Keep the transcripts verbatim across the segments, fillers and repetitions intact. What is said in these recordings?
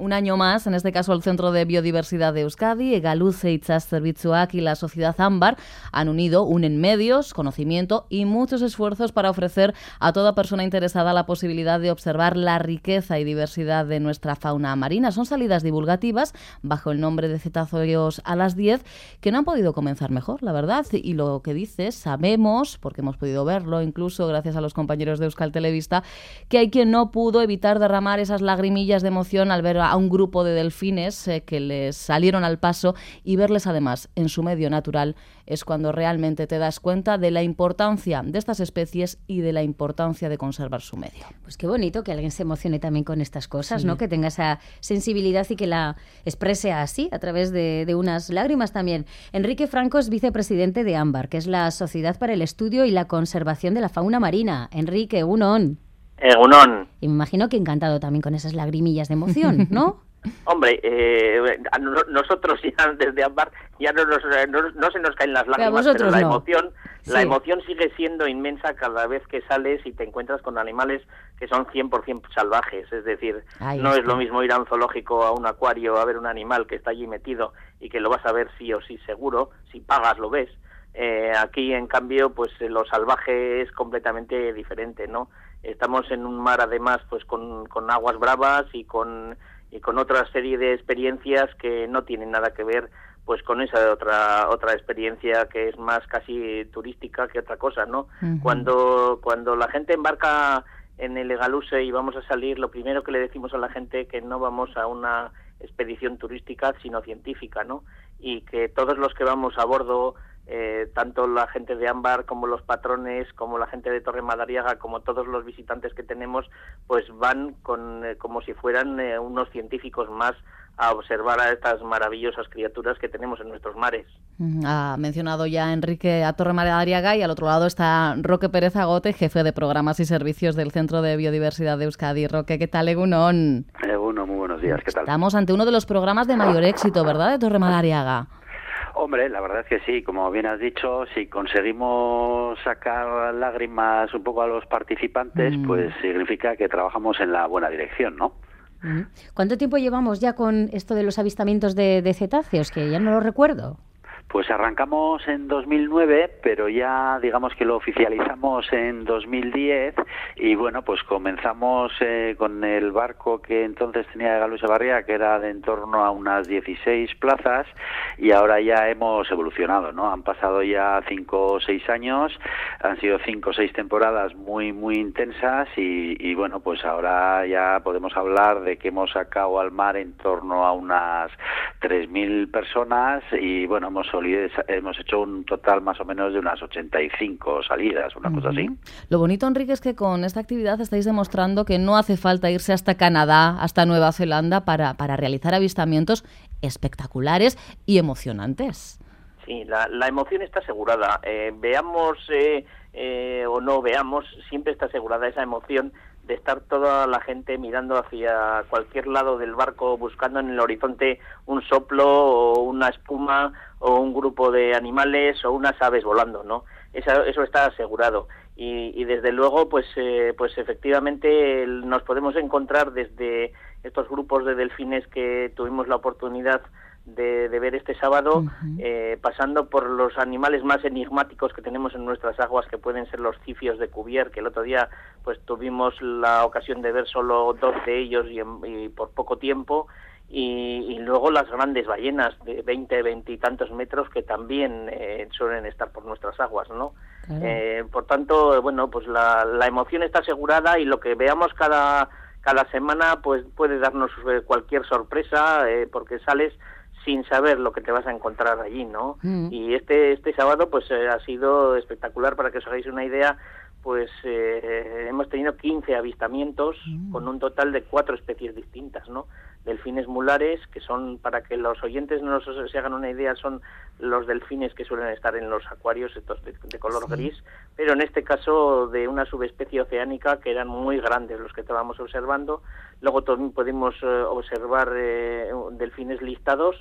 un año más, en este caso el Centro de Biodiversidad de Euskadi, Egaluze Itsas Zerbitzuak y la Sociedad Ámbar han unido, unen medios, conocimiento y muchos esfuerzos para ofrecer a toda persona interesada la posibilidad de observar la riqueza y diversidad de nuestra fauna marina. Son salidas divulgativas bajo el nombre de Cetáceos a las diez que no han podido comenzar mejor, la verdad. Y lo que dices, sabemos, porque hemos podido verlo incluso gracias a los compañeros de Euskal Telebista, que hay quien no pudo evitar derramar esas lagrimillas de emoción al ver a un grupo de delfines eh, que les salieron al paso, y verles además en su medio natural es cuando realmente te das cuenta de la importancia de estas especies y de la importancia de conservar su medio. Pues qué bonito que alguien se emocione también con estas cosas, sí. ¿no? Que tenga esa sensibilidad y que la exprese así, a través de, de unas lágrimas también. Enrique Franco es vicepresidente de Ámbar, que es la Sociedad para el Estudio y la Conservación de la Fauna Marina. Enrique, egunon. Egunon. Y me imagino que encantado también con esas lagrimillas de emoción, ¿no? Hombre, eh, a no, nosotros ya desde Ámbar ya no, nos, no, no se nos caen las lágrimas, pero, pero la no. emoción sí. la emoción sigue siendo inmensa cada vez que sales y te encuentras con animales que son cien por ciento salvajes. Es decir, Ay, no es, es lo mismo ir a un zoológico, a un acuario, a ver un animal que está allí metido y que lo vas a ver sí o sí seguro, si pagas lo ves. Eh, aquí, en cambio, pues lo salvaje es completamente diferente, ¿no? Estamos en un mar, además, pues con, con aguas bravas y con y con otra serie de experiencias que no tienen nada que ver pues con esa otra otra experiencia que es más casi turística que otra cosa, ¿no? Uh-huh. Cuando cuando la gente embarca en el Egaluze y vamos a salir, lo primero que le decimos a la gente que no vamos a una expedición turística, sino científica, ¿no? Y que todos los que vamos a bordo, eh, tanto la gente de Ámbar como los patrones, como la gente de Torre Madariaga, como todos los visitantes que tenemos, pues van con eh, como si fueran eh, unos científicos más a observar a estas maravillosas criaturas que tenemos en nuestros mares. Ha mencionado ya Enrique a Torre Madariaga y al otro lado está Roque Pérez Agote, jefe de programas y servicios del Centro de Biodiversidad de Euskadi. Roque, ¿qué tal, egunon? Egunon, muy buenos días, ¿qué tal? Estamos ante uno de los programas de mayor éxito, ¿verdad?, de Torre Madariaga. Hombre, la verdad es que sí, como bien has dicho, si conseguimos sacar lágrimas un poco a los participantes, mm. pues significa que trabajamos en la buena dirección, ¿no? ¿Cuánto tiempo llevamos ya con esto de los avistamientos de, de cetáceos? Que ya no lo recuerdo. Pues arrancamos en dos mil nueve, pero ya digamos que lo oficializamos en dos mil diez y bueno, pues comenzamos eh, con el barco que entonces tenía Egaluze Barria, que era de en torno a unas dieciséis plazas, y ahora ya hemos evolucionado, ¿no? Han pasado ya cinco o seis años, han sido cinco o seis temporadas muy muy intensas y, y bueno, pues ahora ya podemos hablar de que hemos sacado al mar en torno a unas tres mil personas y bueno, hemos hemos hecho un total más o menos de unas ochenta y cinco salidas, una uh-huh. cosa así. Lo bonito, Enrique, es que con esta actividad estáis demostrando que no hace falta irse hasta Canadá, hasta Nueva Zelanda para, para realizar avistamientos espectaculares y emocionantes. Sí, la, la emoción está asegurada. Eh, veamos eh, eh, o no veamos, siempre está asegurada esa emoción de estar toda la gente mirando hacia cualquier lado del barco, buscando en el horizonte un soplo o una espuma o un grupo de animales o unas aves volando, ¿no? Eso, eso está asegurado. Y, y desde luego, pues, eh, pues efectivamente nos podemos encontrar desde estos grupos de delfines que tuvimos la oportunidad de, de ver este sábado, uh-huh. eh, pasando por los animales más enigmáticos que tenemos en nuestras aguas, que pueden ser los cifios de Cuvier, que el otro día pues tuvimos la ocasión de ver solo dos de ellos y, y por poco tiempo, y, y luego las grandes ballenas de veinte, veinte y tantos metros que también eh, suelen estar por nuestras aguas, ¿no? Uh-huh. Eh, por tanto, bueno, pues la, la emoción está asegurada y lo que veamos cada, cada semana pues puede darnos cualquier sorpresa, eh, porque sales sin saber lo que te vas a encontrar allí, ¿no? Mm. Y este este sábado pues eh, ha sido espectacular. Para que os hagáis una idea, pues eh, hemos tenido quince avistamientos mm. con un total de cuatro especies distintas, ¿no? Delfines mulares, que son, para que los oyentes no se hagan una idea, son los delfines que suelen estar en los acuarios, estos de, de color sí. gris, pero en este caso de una subespecie oceánica que eran muy grandes los que estábamos observando. Luego también pudimos eh, observar eh, delfines listados,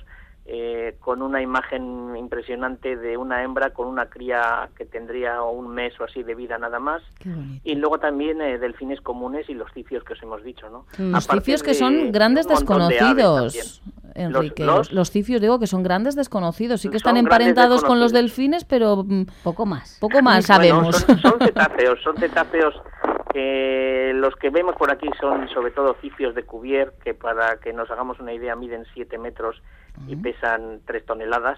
eh, con una imagen impresionante de una hembra con una cría que tendría un mes o así de vida nada más. Y luego también eh, delfines comunes y los cifios que os hemos dicho, ¿no? Los cifios que son grandes desconocidos, Enrique. Los, los, los cifios, digo, que son grandes desconocidos. Sí que están emparentados con los delfines, pero poco más. Poco más bueno, sabemos. Son, son cetáceos, son cetáceos que los que vemos por aquí son sobre todo cifios de Cuvier, que para que nos hagamos una idea miden siete metros y pesan tres toneladas,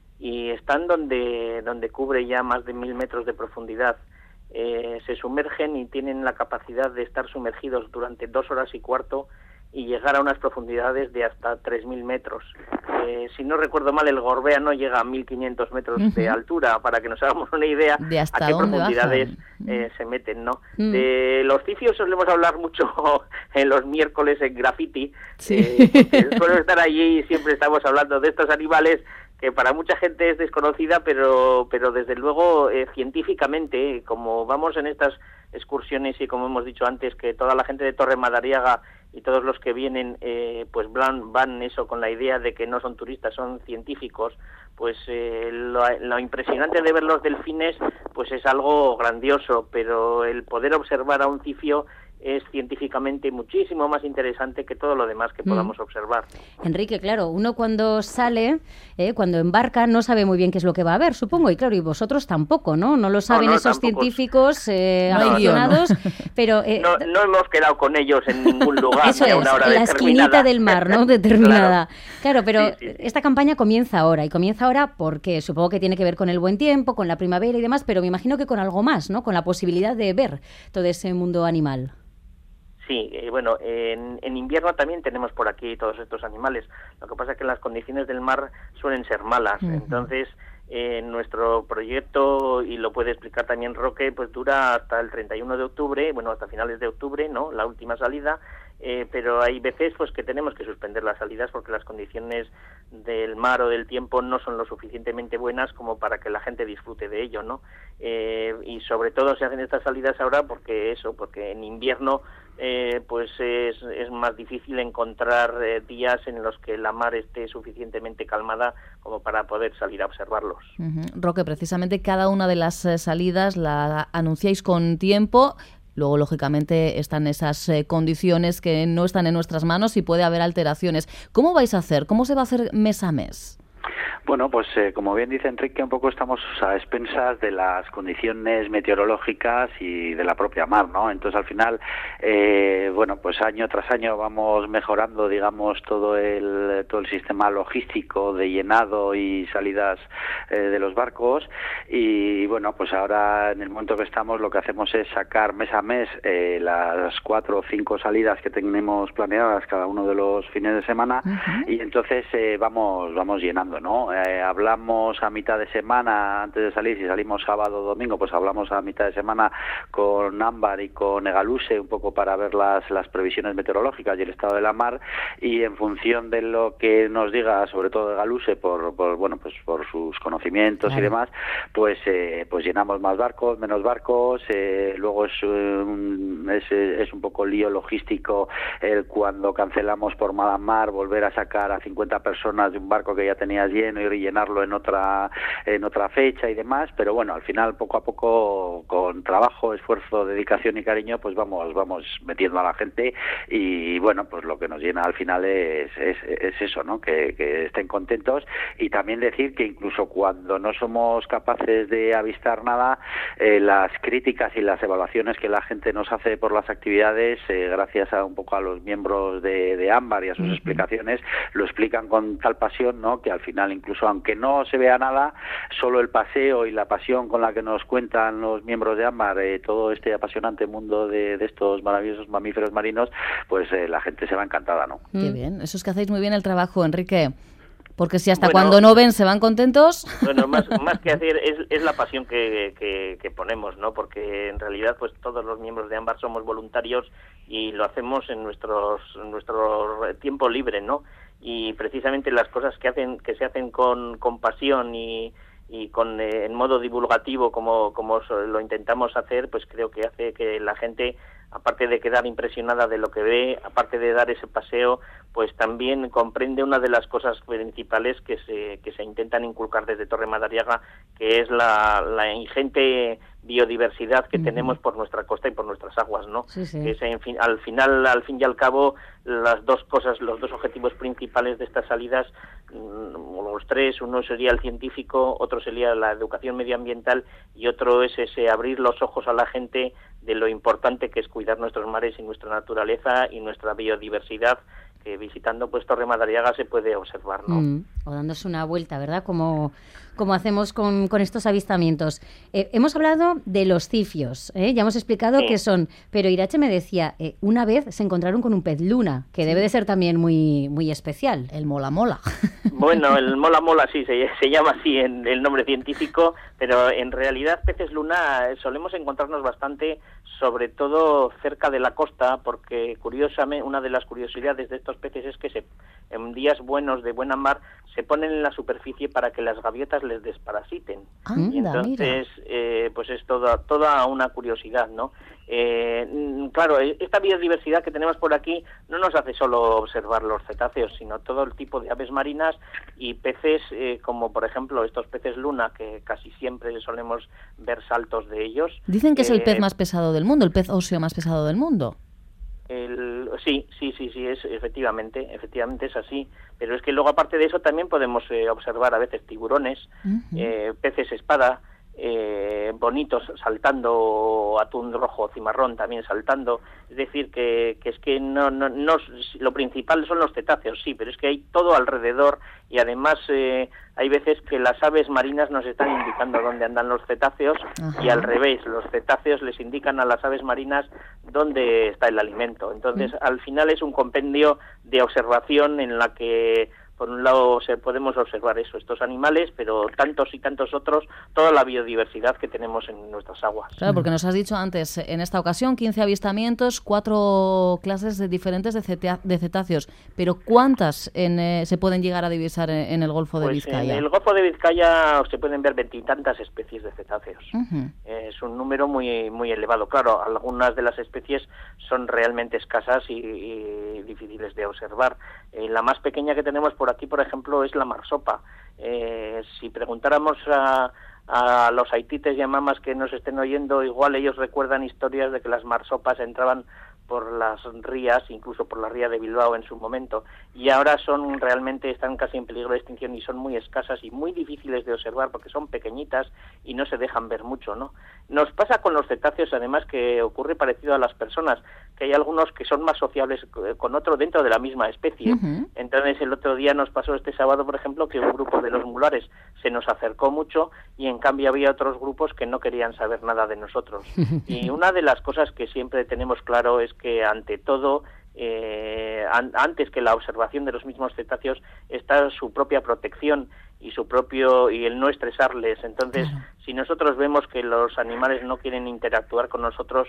y están donde, donde cubre ya más de mil metros de profundidad. Eh, se sumergen y tienen la capacidad de estar sumergidos durante dos horas y cuarto y llegar a unas profundidades de hasta tres mil metros. Eh, si no recuerdo mal, el Gorbea no llega a mil quinientos metros uh-huh. de altura, para que nos hagamos una idea de hasta a qué dónde profundidades eh, se meten, ¿no? Uh-huh. De los cifios solemos hablar mucho en los miércoles en Graffiti, sí. eh, suelo estar allí y siempre estamos hablando de estos animales que para mucha gente es desconocida, pero pero desde luego eh, científicamente, como vamos en estas excursiones y como hemos dicho antes, que toda la gente de Torre Madariaga y todos los que vienen eh, pues van, van eso con la idea de que no son turistas, son científicos, pues eh, lo, lo impresionante de ver los delfines pues es algo grandioso, pero el poder observar a un cifio es científicamente muchísimo más interesante que todo lo demás que podamos mm. observar. Enrique, claro, uno cuando sale, eh, cuando embarca, no sabe muy bien qué es lo que va a ver, supongo, y claro, y vosotros tampoco, ¿no? No lo saben no, no, esos tampoco. científicos eh, no, aficionados, no, no. pero... Eh, no, no hemos quedado con ellos en ningún lugar. Eso es, una hora la esquinita del mar, ¿no? Determinada. Claro, claro pero sí, sí, sí. esta campaña comienza ahora, y comienza ahora porque supongo que tiene que ver con el buen tiempo, con la primavera y demás, pero me imagino que con algo más, ¿no? Con la posibilidad de ver todo ese mundo animal. Sí, eh, bueno, en, en invierno también tenemos por aquí todos estos animales. Lo que pasa es que las condiciones del mar suelen ser malas. Uh-huh. Entonces, eh, nuestro proyecto, y lo puede explicar también Roque, pues dura hasta el treinta y uno de octubre, bueno, hasta finales de octubre, ¿no? La última salida. Eh, pero hay veces pues que tenemos que suspender las salidas porque las condiciones del mar o del tiempo no son lo suficientemente buenas como para que la gente disfrute de ello, ¿no? Eh, y sobre todo se hacen estas salidas ahora porque eso, porque en invierno eh, pues es, es más difícil encontrar eh, días en los que la mar esté suficientemente calmada como para poder salir a observarlos. Uh-huh. Roque, precisamente cada una de las eh, salidas la anunciáis con tiempo. Luego, lógicamente, están esas eh, condiciones que no están en nuestras manos y puede haber alteraciones. ¿Cómo vais a hacer? ¿Cómo se va a hacer mes a mes? Bueno, pues eh, como bien dice Enrique, un poco estamos a expensas de las condiciones meteorológicas y de la propia mar, ¿no? Entonces, al final, eh, bueno, pues año tras año vamos mejorando, digamos, todo el todo el sistema logístico de llenado y salidas eh, de los barcos. Y, bueno, pues ahora, en el momento que estamos, lo que hacemos es sacar mes a mes eh, las cuatro o cinco salidas que tenemos planeadas cada uno de los fines de semana. Uh-huh. Y entonces eh, vamos vamos llenando, ¿no? Eh, hablamos a mitad de semana antes de salir, si salimos sábado o domingo, pues hablamos a mitad de semana con Ámbar y con Egaluse un poco para ver las, las previsiones meteorológicas y el estado de la mar, y en función de lo que nos diga, sobre todo Egaluse, por, por bueno pues por sus conocimientos claro. y demás, pues eh, pues llenamos más barcos, menos barcos, eh, luego es un, es, es un poco lío logístico el cuando cancelamos por mala mar volver a sacar a cincuenta personas de un barco que ya tenías lleno y rellenarlo en otra en otra fecha y demás, pero bueno, al final poco a poco, con trabajo, esfuerzo, dedicación y cariño, pues vamos vamos metiendo a la gente, y bueno, pues lo que nos llena al final es es, es eso, ¿no? Que, que estén contentos. Y también decir que incluso cuando no somos capaces de avistar nada, eh, las críticas y las evaluaciones que la gente nos hace por las actividades, eh, gracias a un poco a los miembros de, de Ámbar y a sus uh-huh. explicaciones, lo explican con tal pasión, ¿no? Que al final, incluso aunque no se vea nada, solo el paseo y la pasión con la que nos cuentan los miembros de Ámbar eh, todo este apasionante mundo de, de estos maravillosos mamíferos marinos, pues eh, la gente se va encantada, ¿no? Qué bien, eso es que hacéis muy bien el trabajo, Enrique. Porque si hasta bueno, cuando no ven se van contentos... Bueno, más, más que hacer es, es la pasión que, que, que ponemos, ¿no? Porque en realidad pues todos los miembros de Ámbar somos voluntarios y lo hacemos en nuestros en nuestro tiempo libre, ¿no? Y precisamente las cosas que hacen que se hacen con, con pasión y, y con eh, en modo divulgativo como, como lo intentamos hacer, pues creo que hace que la gente aparte de quedar impresionada de lo que ve, aparte de dar ese paseo, pues también comprende una de las cosas principales que se que se intentan inculcar desde Torre Madariaga, que es la, la ingente biodiversidad que uh-huh. tenemos por nuestra costa y por nuestras aguas, ¿no? Sí, sí. Que es, en fin, al final, al fin y al cabo, las dos cosas, los dos objetivos principales de estas salidas, mmm, los tres, uno sería el científico, otro sería la educación medioambiental y otro es ese abrir los ojos a la gente de lo importante que es cuidar nuestros mares y nuestra naturaleza y nuestra biodiversidad, que visitando pues Torre Madariaga se puede observar, ¿no? Mm, o dándose una vuelta, ¿verdad? Como, como hacemos con, con estos avistamientos. Eh, hemos hablado de los cifios, ¿eh? Ya hemos explicado sí. qué son, pero Irache me decía, eh, una vez se encontraron con un pez luna, que sí. debe de ser también muy, muy especial. El mola mola. Bueno, el mola mola sí, se, se llama así en el nombre científico, pero en realidad peces luna solemos encontrarnos bastante, sobre todo cerca de la costa, porque curiosamente una de las curiosidades de estos peces es que se, en días buenos de buena mar se ponen en la superficie para que las gaviotas les desparasiten. Anda, y entonces eh, pues es toda toda una curiosidad, ¿no? Eh, claro, esta biodiversidad que tenemos por aquí no nos hace solo observar los cetáceos, sino todo el tipo de aves marinas y peces eh, como por ejemplo estos peces luna, que casi siempre solemos ver saltos de ellos. Dicen que eh, es el pez más pesado del mundo, el pez óseo más pesado del mundo. El, sí, sí, sí, sí, es efectivamente, efectivamente es así, pero es que luego aparte de eso también podemos eh, observar a veces tiburones, uh-huh. eh, peces espada, eh, bonitos saltando, atún rojo, cimarrón también saltando, es decir que, que es que no, no, no, lo principal son los cetáceos, sí, pero es que hay todo alrededor y además eh, hay veces que las aves marinas nos están indicando dónde andan los cetáceos. Ajá. Y al revés, los cetáceos les indican a las aves marinas dónde está el alimento. Entonces, ¿Mm? al final es un compendio de observación en la que por un lado se podemos observar eso, estos animales, pero tantos y tantos otros, toda la biodiversidad que tenemos en nuestras aguas. Claro, porque nos has dicho antes, en esta ocasión, quince avistamientos, cuatro clases de diferentes de, ceta- de cetáceos, pero ¿cuántas en, eh, se pueden llegar a divisar en, en el Golfo de pues Vizcaya? En el Golfo de Vizcaya se pueden ver veintitantas especies de cetáceos. Uh-huh. Es un número muy muy elevado. Claro, algunas de las especies son realmente escasas y, y difíciles de observar. Eh, la más pequeña que tenemos por aquí, por ejemplo, es la marsopa. Eh, si preguntáramos a, a los haitites y a mamas que nos estén oyendo, igual ellos recuerdan historias de que las marsopas entraban por las rías, incluso por la ría de Bilbao en su momento, y ahora son realmente, están casi en peligro de extinción y son muy escasas y muy difíciles de observar porque son pequeñitas y no se dejan ver mucho, ¿no? Nos pasa con los cetáceos, además, que ocurre parecido a las personas, que hay algunos que son más sociables con otro dentro de la misma especie. Uh-huh. Entonces, el otro día nos pasó este sábado, por ejemplo, que un grupo de los mulares se nos acercó mucho y en cambio había otros grupos que no querían saber nada de nosotros. Y una de las cosas que siempre tenemos claro es que ante todo, eh, an- antes que la observación de los mismos cetáceos, está su propia protección y su propio y el no estresarles. Entonces, claro. si nosotros vemos que los animales no quieren interactuar con nosotros,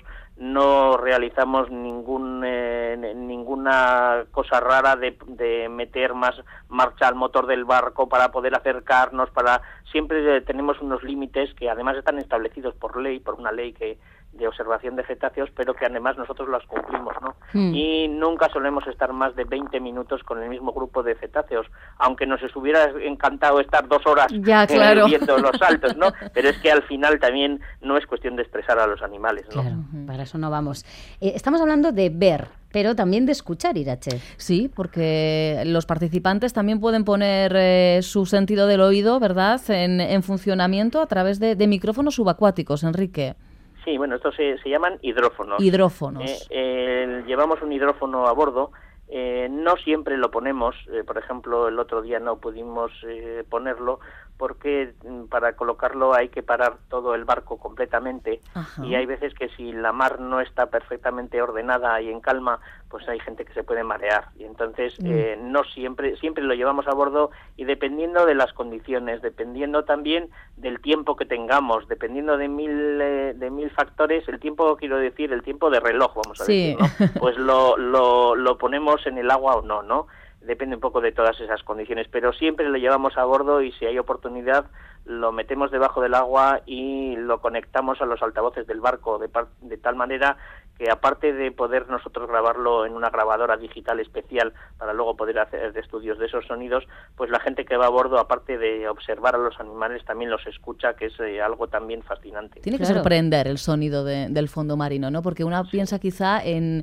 no realizamos ningún eh, ninguna cosa rara de, de meter más marcha al motor del barco para poder acercarnos, para siempre tenemos unos límites que además están establecidos por ley, por una ley que de observación de cetáceos, pero que además nosotros las cumplimos, ¿no? Mm. Y nunca solemos estar más de veinte minutos con el mismo grupo de cetáceos, aunque nos hubiera encantado estar dos horas ya, claro. eh, viendo los saltos, ¿no? Pero es que al final también no es cuestión de estresar a los animales, ¿no? Claro, para eso no vamos. Eh, estamos hablando de ver, pero también de escuchar, Irache. Sí, porque los participantes también pueden poner eh, su sentido del oído, ¿verdad?, en, en funcionamiento a través de, de micrófonos subacuáticos, Enrique. Sí, bueno, estos se, se llaman hidrófonos. Hidrófonos. Eh, eh, llevamos un hidrófono a bordo. Eh, no siempre lo ponemos. Eh, por ejemplo, el otro día no pudimos eh, ponerlo porque para colocarlo hay que parar todo el barco completamente. Ajá. Y hay veces que si la mar no está perfectamente ordenada y en calma, pues hay gente que se puede marear. Y entonces mm. eh, no siempre, siempre lo llevamos a bordo y dependiendo de las condiciones, dependiendo también del tiempo que tengamos, dependiendo de mil eh, de mil factores, el tiempo, quiero decir, el tiempo de reloj, vamos a sí. decir, ¿no? Pues lo, lo, lo ponemos en el agua o no, ¿no? Depende un poco de todas esas condiciones, pero siempre lo llevamos a bordo y si hay oportunidad lo metemos debajo del agua y lo conectamos a los altavoces del barco de, par- de tal manera que aparte de poder nosotros grabarlo en una grabadora digital especial para luego poder hacer estudios de esos sonidos, pues la gente que va a bordo, aparte de observar a los animales, también los escucha, que es eh, algo también fascinante. Tiene que Claro. sorprender el sonido de, del fondo marino, ¿no? Porque uno piensa quizá en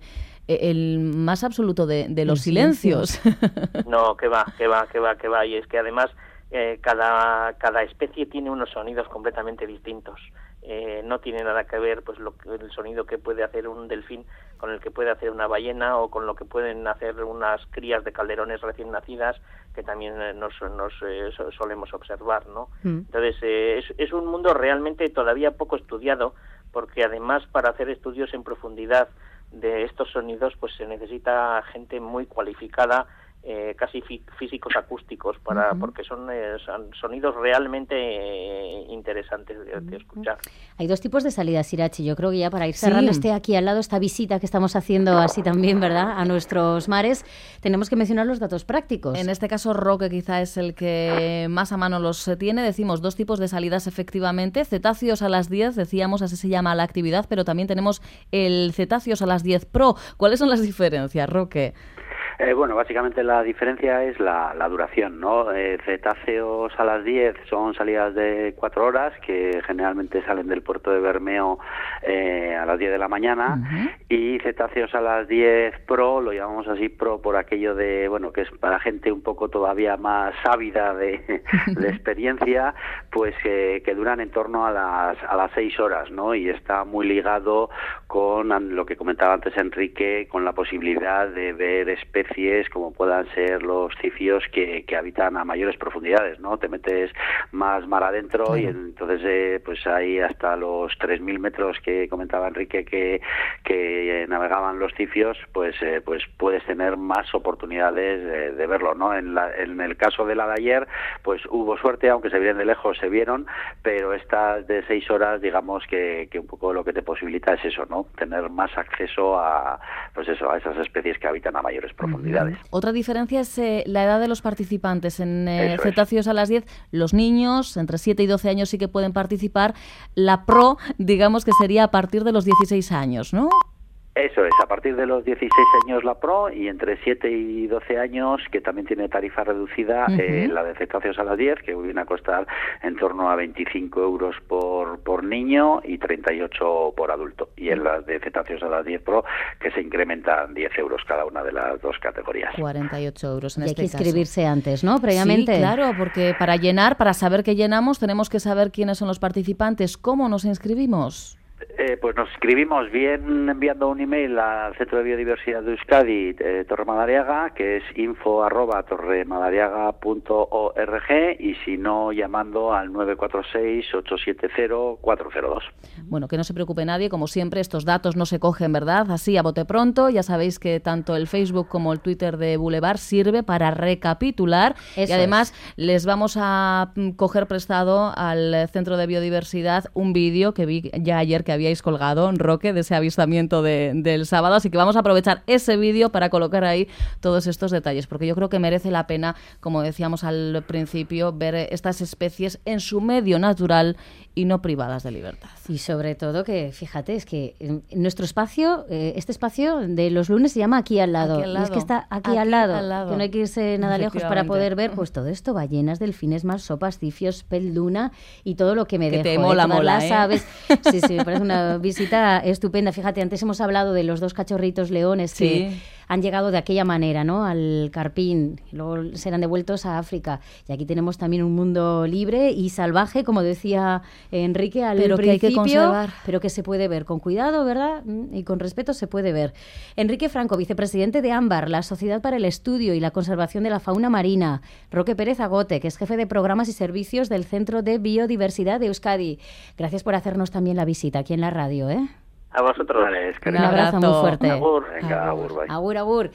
el más absoluto de, de los silencios. No, que va, que va, que va, que va. Y es que además eh, cada, cada especie tiene unos sonidos completamente distintos. Eh, no tiene nada que ver pues lo, el sonido que puede hacer un delfín con el que puede hacer una ballena o con lo que pueden hacer unas crías de calderones recién nacidas, que también eh, nos, nos eh, solemos observar, ¿no? Mm. Entonces eh, es, es un mundo realmente todavía poco estudiado, porque además para hacer estudios en profundidad de estos sonidos pues se necesita gente muy cualificada, eh, casi fí- físicos acústicos, para uh-huh. porque son, eh, son sonidos realmente eh, interesantes de, de escuchar. Hay dos tipos de salidas, Irache. Yo creo que ya para ir cerrando, sí. este aquí al lado, esta visita que estamos haciendo así también, ¿verdad?, a nuestros mares, tenemos que mencionar los datos prácticos. En este caso, Roque quizá es el que más a mano los tiene. Decimos dos tipos de salidas efectivamente. Cetáceos a las diez, decíamos, así se llama la actividad, pero también tenemos el Cetáceos a las diez Pro. ¿Cuáles son las diferencias, Roque? Eh, bueno, básicamente la diferencia es la, la duración, ¿no? Eh, cetáceos a las diez son salidas de cuatro horas que generalmente salen del puerto de Bermeo eh, a las diez de la mañana, uh-huh. y cetáceos a las diez Pro, lo llamamos así Pro por aquello de, bueno, que es para gente un poco todavía más ávida de, de experiencia, pues eh, que duran en torno a las a las seis horas, ¿no? Y está muy ligado con lo que comentaba antes Enrique, con la posibilidad de ver especies como puedan ser los cifios que, que habitan a mayores profundidades, ¿no? Te metes más mar adentro, claro. y entonces eh, pues hay hasta los tres mil metros que comentaba Enrique que, que eh, navegaban los cifios, pues eh, pues puedes tener más oportunidades de, de verlo, ¿no? En, la, en el caso de la de ayer, pues hubo suerte, aunque se vieron de lejos, se vieron, pero estas de seis horas, digamos que, que un poco lo que te posibilita es eso, ¿no? Tener más acceso a, pues eso, a esas especies que habitan a mayores profundidades. Otra diferencia es eh, la edad de los participantes. En eh, Cetáceos a las diez, los niños entre siete y doce años sí que pueden participar. La Pro, digamos que sería a partir de los dieciséis años, ¿no? Eso es, a partir de los dieciséis años la Pro, y entre siete y doce años, que también tiene tarifa reducida, uh-huh. eh, la de Cetáceos a las diez, que viene a costar en torno a veinticinco euros por, por niño y treinta y ocho por adulto. Y en las de Cetáceos a las diez Pro, que se incrementan diez euros cada una de las dos categorías. cuarenta y ocho euros en y este hay que caso. Inscribirse antes, ¿no? Previamente. Sí, claro, porque para llenar, para saber qué llenamos, tenemos que saber quiénes son los participantes. ¿Cómo nos inscribimos? Eh, pues nos escribimos bien enviando un email al Centro de Biodiversidad de Euskadi, eh, Torre Madariaga, que es info arroba torremadariaga punto org, y si no, llamando al nueve cuatro seis, ocho siete cero, cuatro cero dos. Bueno, que no se preocupe nadie, como siempre, estos datos no se cogen, ¿verdad? Así, a bote pronto. Ya sabéis que tanto el Facebook como el Twitter de Boulevard sirve para recapitular. Eso y además es. Les vamos a coger prestado al Centro de Biodiversidad un vídeo que vi ya ayer que habíais colgado, Roque, de ese avistamiento de, del sábado, así que vamos a aprovechar ese vídeo para colocar ahí todos estos detalles, porque yo creo que merece la pena, como decíamos al principio, ver estas especies en su medio natural y no privadas de libertad. Y sobre todo que, fíjate, es que nuestro espacio, eh, este espacio de los lunes se llama Aquí al lado, aquí al lado. Y es que está aquí, aquí al, lado, al lado, que no hay que irse nada lejos para poder ver pues todo esto, ballenas, delfines, marsopas, cifios, pelduna y todo lo que me que dejo. te mola, eh, mola, las ¿eh? aves. Sí, sí, me parece una visita estupenda. Fíjate, antes hemos hablado de los dos cachorritos leones sí. que han llegado de aquella manera, ¿no?, al Carpín, luego serán devueltos a África. Y aquí tenemos también un mundo libre y salvaje, como decía Enrique al pero principio, que hay que conservar. Pero que se puede ver con cuidado, ¿verdad? Y con respeto se puede ver. Enrique Franco, vicepresidente de AMBAR, la Sociedad para el Estudio y la Conservación de la Fauna Marina. Roque Pérez Agote, que es jefe de programas y servicios del Centro de Biodiversidad de Euskadi. Gracias por hacernos también la visita aquí en la radio, ¿eh? A vosotros. Vale, es que un abrazo muy fuerte. Agur. Venga, agur, bye. Agur, agur.